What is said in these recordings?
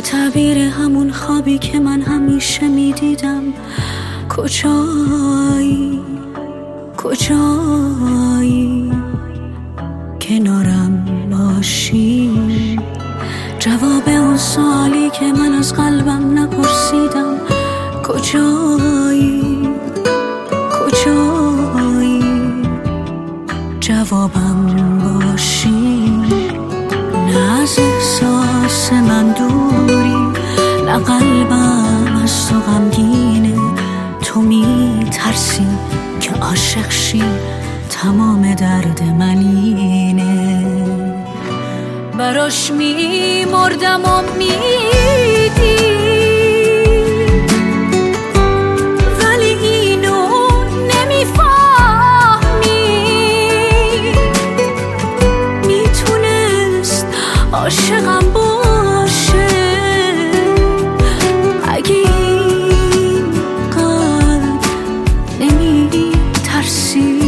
تعبیر همون خوابی که من همیشه میدیدم. کجایی کجایی کنارم باشی؟ جواب اون سوالی که من از قلبم نپرسیدم. کجایی کجایی جوابم باشی؟ نه از احساس من دوری، نه قلبم از تو غمگینه. تو میترسی که عاشق شی، تمام درد من اینه. براش میمردم امیدی، ولی اینو نمیفهمی. میتونست عاشقم باشه اگه این قلب نمیترسی.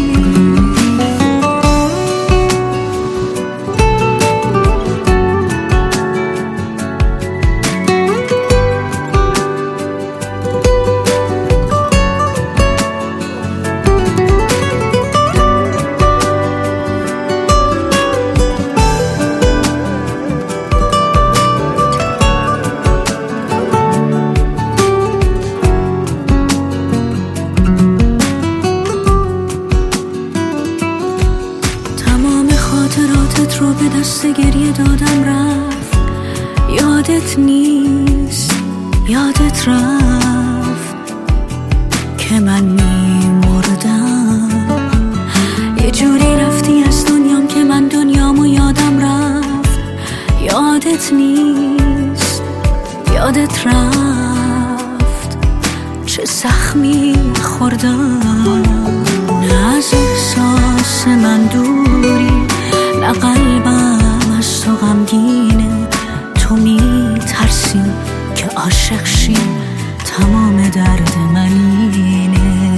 خاطراتت رو به دست گریه دادم رفت. یادت نیست، یادت رفت که من میمردم. یه جوری رفتی از دنیام که من دنیامو یادم رفت. یادت نیست، یادت رفت چه زخمی خوردم. نه از احساس من دوری، نه قلبم از تو غمگینه. تو میترسی که عاشق شی، تمام درد من اینه.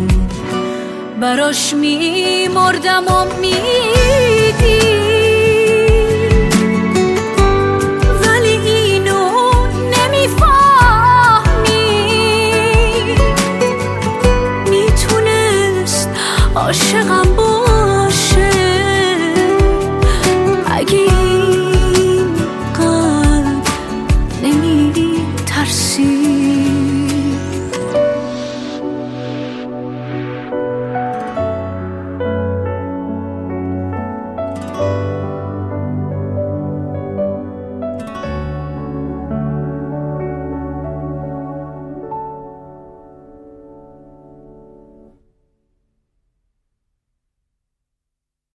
براش میمردم امیدی، ولی اینو نمیفهمی. میتونست عاشقم باشه اگه این قلب نمیترسی.